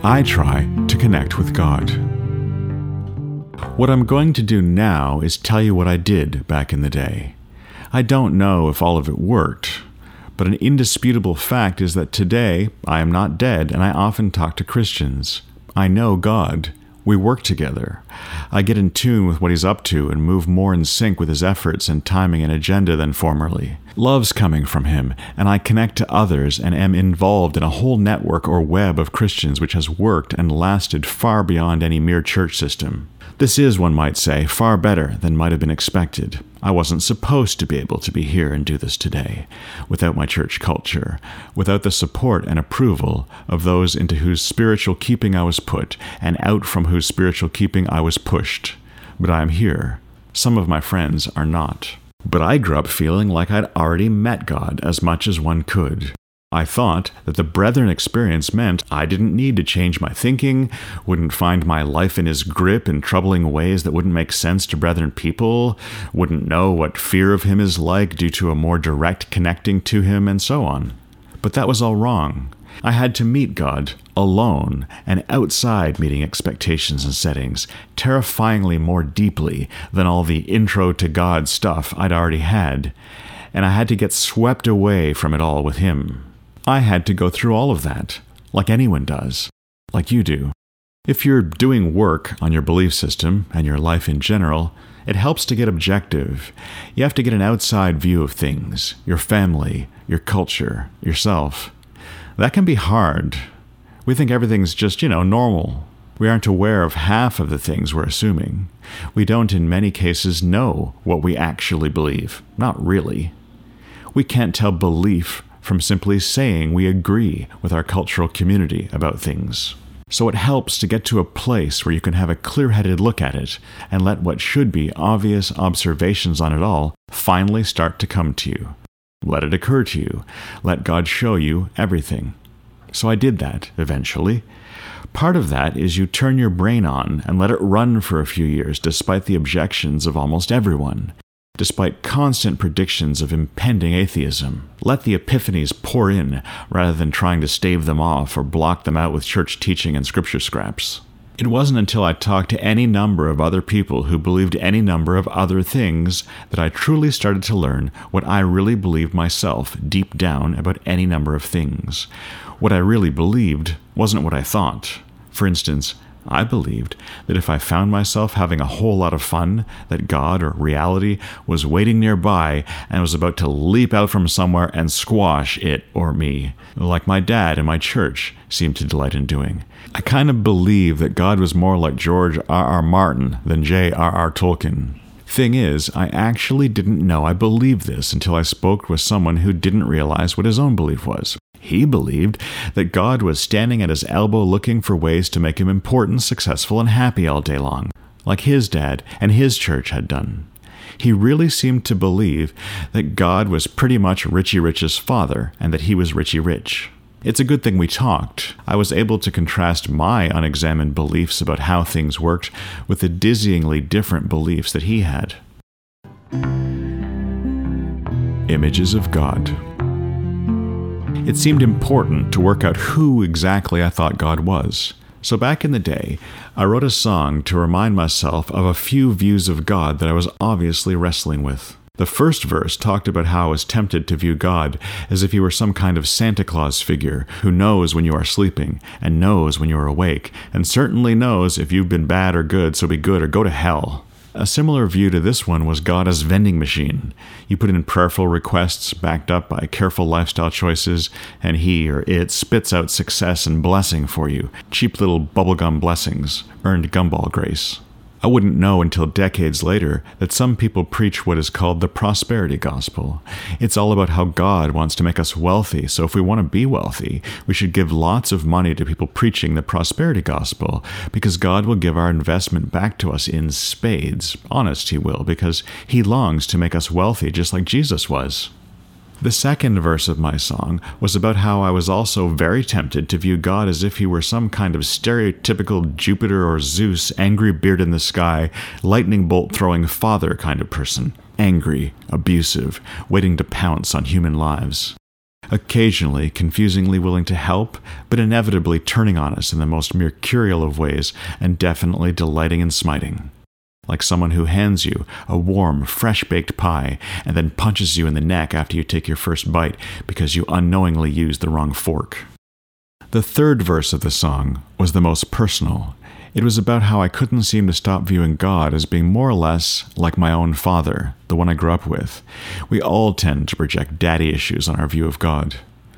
I try to connect with God. What I'm going to do now is tell you what I did back in the day. I don't know if all of it worked, but an indisputable fact is that today I am not dead and I often talk to Christians. I know God. We work together. I get in tune with what he's up to and move more in sync with his efforts and timing and agenda than formerly. Love's coming from him, and I connect to others and am involved in a whole network or web of Christians which has worked and lasted far beyond any mere church system. This is, one might say, far better than might have been expected. I wasn't supposed to be able to be here and do this today, without my church culture, without the support and approval of those into whose spiritual keeping I was put, and out from whose spiritual keeping I was pushed. But I am here. Some of my friends are not. But I grew up feeling like I'd already met God as much as one could. I thought that the brethren experience meant I didn't need to change my thinking, wouldn't find my life in his grip in troubling ways that wouldn't make sense to brethren people, wouldn't know what fear of him is like due to a more direct connecting to him, and so on. But that was all wrong. I had to meet God alone and outside meeting expectations and settings, terrifyingly more deeply than all the intro to God stuff I'd already had, and I had to get swept away from it all with him. I had to go through all of that, like anyone does, like you do. If you're doing work on your belief system and your life in general, it helps to get objective. You have to get an outside view of things, your family, your culture, yourself. That can be hard. We think everything's just, normal. We aren't aware of half of the things we're assuming. We don't, in many cases, know what we actually believe. Not really. We can't tell belief from simply saying we agree with our cultural community about things. So it helps to get to a place where you can have a clear-headed look at it and let what should be obvious observations on it all finally start to come to you. Let it occur to you. Let God show you everything. So I did that, eventually. Part of that is you turn your brain on and let it run for a few years despite the objections of almost everyone. Despite constant predictions of impending atheism. Let the epiphanies pour in rather than trying to stave them off or block them out with church teaching and scripture scraps. It wasn't until I talked to any number of other people who believed any number of other things that I truly started to learn what I really believed myself deep down about any number of things. What I really believed wasn't what I thought. For instance, I believed that if I found myself having a whole lot of fun, that God or reality was waiting nearby and was about to leap out from somewhere and squash it or me, like my dad and my church seemed to delight in doing. I kind of believed that God was more like George R.R. Martin than J.R.R. Tolkien. Thing is, I actually didn't know I believed this until I spoke with someone who didn't realize what his own belief was. He believed that God was standing at his elbow looking for ways to make him important, successful, and happy all day long, like his dad and his church had done. He really seemed to believe that God was pretty much Richie Rich's father and that he was Richie Rich. It's a good thing we talked. I was able to contrast my unexamined beliefs about how things worked with the dizzyingly different beliefs that he had. Images of God. It seemed important to work out who exactly I thought God was. So back in the day, I wrote a song to remind myself of a few views of God that I was obviously wrestling with. The first verse talked about how I was tempted to view God as if he were some kind of Santa Claus figure who knows when you are sleeping and knows when you are awake, and certainly knows if you've been bad or good, so be good or go to hell. A similar view to this one was God as vending machine. You put in prayerful requests backed up by careful lifestyle choices, and he or it spits out success and blessing for you. Cheap little bubblegum blessings, earned gumball grace. I wouldn't know until decades later that some people preach what is called the prosperity gospel. It's all about how God wants to make us wealthy, so if we want to be wealthy, we should give lots of money to people preaching the prosperity gospel, because God will give our investment back to us in spades. Honest, he will, because he longs to make us wealthy just like Jesus was. The second verse of my song was about how I was also very tempted to view God as if he were some kind of stereotypical Jupiter or Zeus, angry beard in the sky, lightning bolt throwing father kind of person. Angry, abusive, waiting to pounce on human lives. occasionally confusingly willing to help, but inevitably turning on us in the most mercurial of ways and definitely delighting in smiting. Like someone who hands you a warm, fresh-baked pie and then punches you in the neck after you take your first bite because you unknowingly used the wrong fork. The third verse of the song was the most personal. It was about how I couldn't seem to stop viewing God as being more or less like my own father, the one I grew up with. We all tend to project daddy issues on our view of God.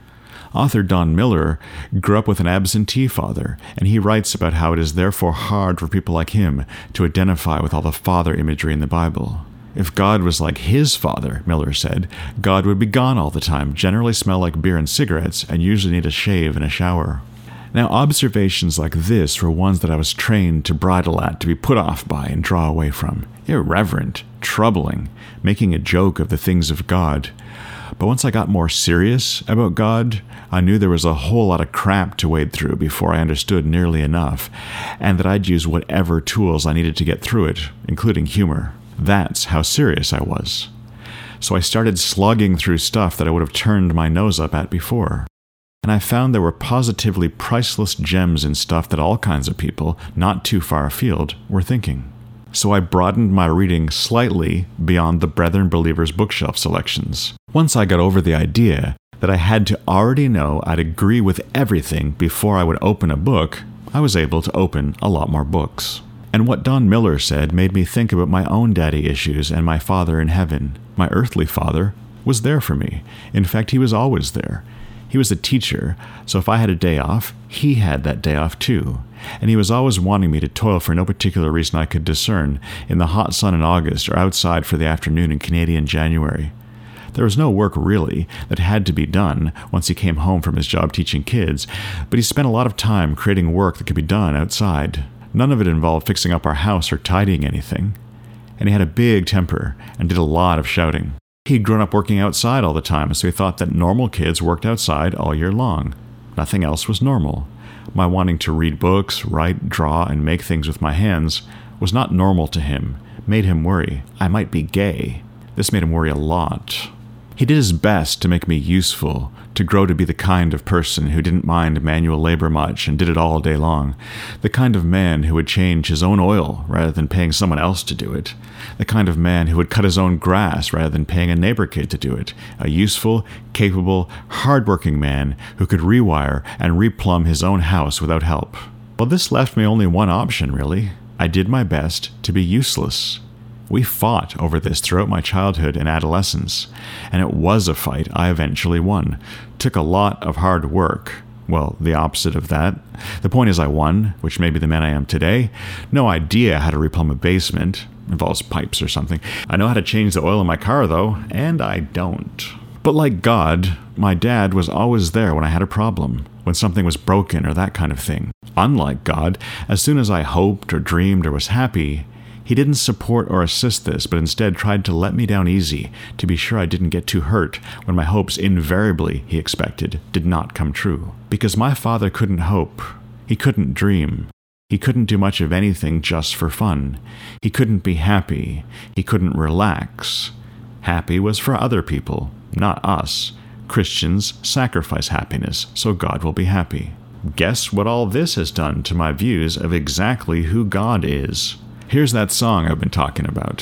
Author Don Miller grew up with an absentee father, and he writes about how it is therefore hard for people like him to identify with all the father imagery in the Bible. If God was like his father, Miller said, God would be gone all the time, generally smell like beer and cigarettes, and usually need a shave and a shower. Now, observations like this were ones that I was trained to bridle at, to be put off by and draw away from. Irreverent, troubling, making a joke of the things of God. But once I got more serious about God, I knew there was a whole lot of crap to wade through before I understood nearly enough, and that I'd use whatever tools I needed to get through it, including humor. That's how serious I was. So I started slogging through stuff that I would have turned my nose up at before. And I found there were positively priceless gems in stuff that all kinds of people, not too far afield, were thinking. So I broadened my reading slightly beyond the Brethren Believers bookshelf selections. Once I got over the idea that I had to already know I'd agree with everything before I would open a book, I was able to open a lot more books. And what Don Miller said made me think about my own daddy issues and my father in heaven. My earthly father was there for me. In fact, he was always there. He was a teacher, so if I had a day off, he had that day off too. And he was always wanting me to toil for no particular reason I could discern in the hot sun in August or outside for the afternoon in Canadian January. There was no work, really, that had to be done once he came home from his job teaching kids, but he spent a lot of time creating work that could be done outside. None of it involved fixing up our house or tidying anything. And he had a big temper and did a lot of shouting. He'd grown up working outside all the time, so he thought that normal kids worked outside all year long. Nothing else was normal. My wanting to read books, write, draw, and make things with my hands was not normal to him, made him worry. I might be gay. This made him worry a lot. He did his best to make me useful, to grow to be the kind of person who didn't mind manual labor much and did it all day long, the kind of man who would change his own oil rather than paying someone else to do it, the kind of man who would cut his own grass rather than paying a neighbor kid to do it, a useful, capable, hard-working man who could rewire and replumb his own house without help. Well, this left me only one option, really. I did my best to be useless. We fought over this throughout my childhood and adolescence, and it was a fight I eventually won. Took a lot of hard work. Well, the opposite of that. The point is I won, which made me the man I am today. No idea how to replumb a basement. Involves pipes or something. I know how to change the oil in my car, though, and I don't. But like God, my dad was always there when I had a problem, when something was broken or that kind of thing. Unlike God, as soon as I hoped or dreamed or was happy, he didn't support or assist this, but instead tried to let me down easy, to be sure I didn't get too hurt when my hopes invariably, he expected, did not come true. Because my father couldn't hope. He couldn't dream. He couldn't do much of anything just for fun. He couldn't be happy. He couldn't relax. Happy was for other people, not us. Christians sacrifice happiness, so God will be happy. Guess what all this has done to my views of exactly who God is. Here's that song I've been talking about.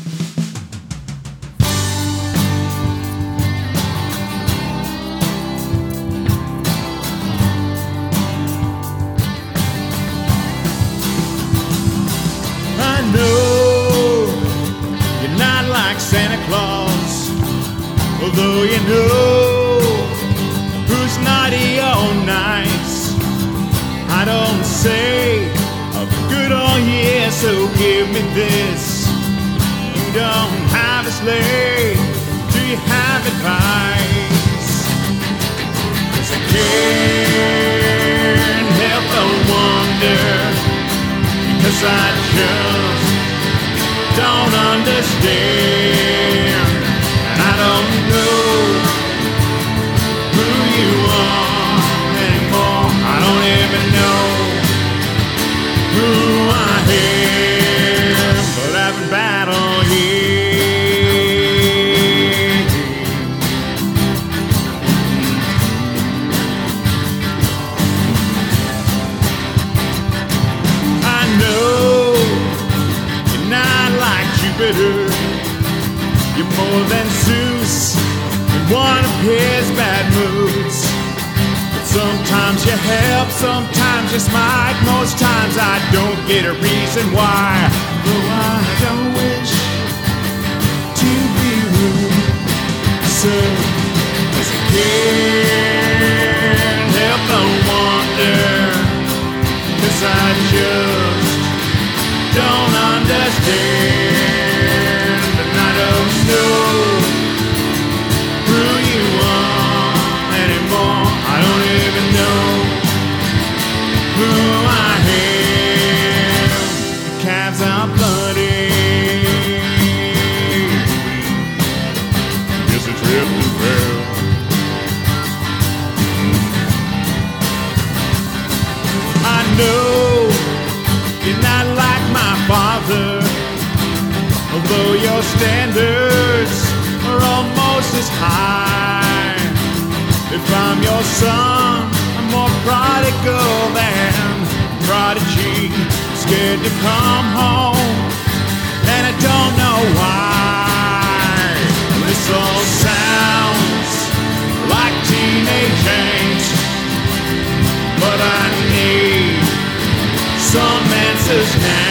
I know you're not like Santa Claus, although you know who's naughty or nice. I don't say good on yeah, so give me this. You don't have a sleigh, do you have advice? 'Cause I can't help but wonder, because I just don't understand. And I don't know who you are anymore. I don't even know who I am, but I've been battle here. helps sometimes, just might most times. I don't get a reason why, though I don't wish to be rude. So, as I can't help but wonder, 'cause I just don't understand, and I don't know who you are anymore. I don't even know who I am. The calves are bloody. Guess it's ripped and fell. I know you're not like my father, although your standards are almost as high. If I'm your son, I'm more prodigal than prodigy, scared to come home, and I don't know why. This all sounds like teenage angst, but I need some answers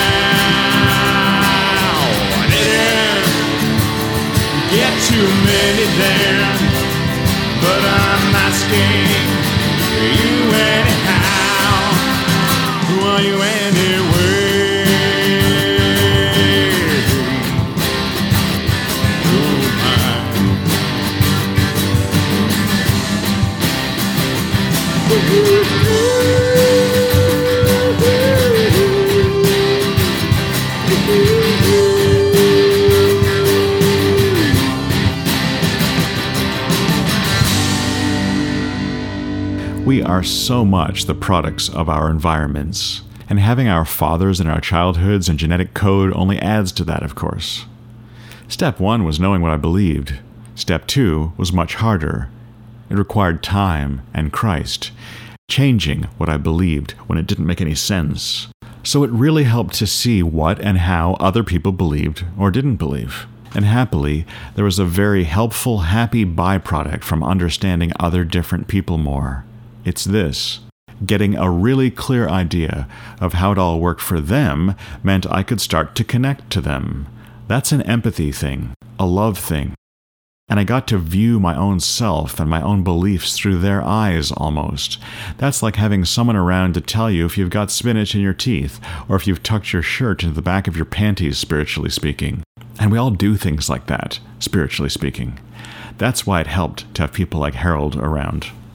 now. I didn't get too many then, but I'm asking you anyhow. Who are you anyway? Who am I? We are so much the products of our environments, and having our fathers and our childhoods and genetic code only adds to that, of course. Step 1 was knowing what I believed. Step 2 was much harder. It required time and Christ, changing what I believed when it didn't make any sense. So it really helped to see what and how other people believed or didn't believe. And happily, there was a very helpful, happy byproduct from understanding other different people more. It's this. Getting a really clear idea of how it all worked for them meant I could start to connect to them. That's an empathy thing, a love thing. And I got to view my own self and my own beliefs through their eyes almost. That's like having someone around to tell you if you've got spinach in your teeth, or if you've tucked your shirt into the back of your panties, spiritually speaking. And we all do things like that, spiritually speaking. That's why it helped to have people like Harold around.